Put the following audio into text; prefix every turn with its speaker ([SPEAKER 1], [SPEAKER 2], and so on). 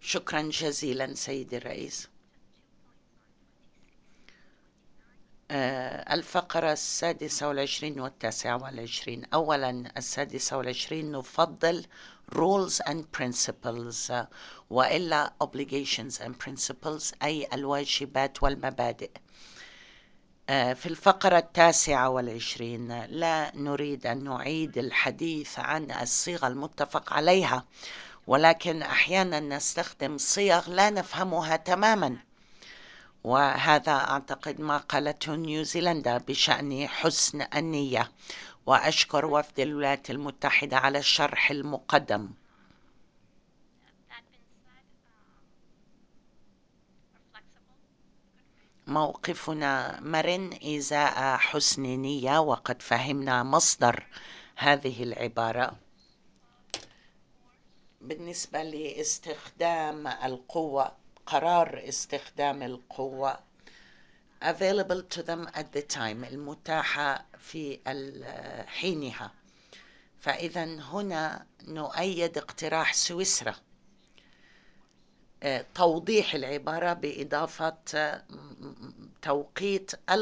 [SPEAKER 1] شكرا جزيلا سيدي الرئيس. الفقرة 26 و29. أولا 26 نفضل rules and principles وإلا obligations and principles أي الواجبات والمبادئ. في الفقرة 29 لا نريد أن نعيد الحديث عن الصيغة المتفق عليها، ولكن أحيانا نستخدم صيغ لا نفهمها تماما، وهذا أعتقد ما قالته نيوزيلندا بشأن حسن النية، وأشكر وفد الولايات المتحدة على الشرح المقدم. موقفنا مرن إزاء حسن نية، وقد فهمنا مصدر هذه العبارة. بالنسبة لاستخدام القوة، قرار استخدام القوة available to them at the time، المتاحة في حينها، فإذا هنا نؤيد اقتراح سويسرا توضيح العبارة بإضافة توقيت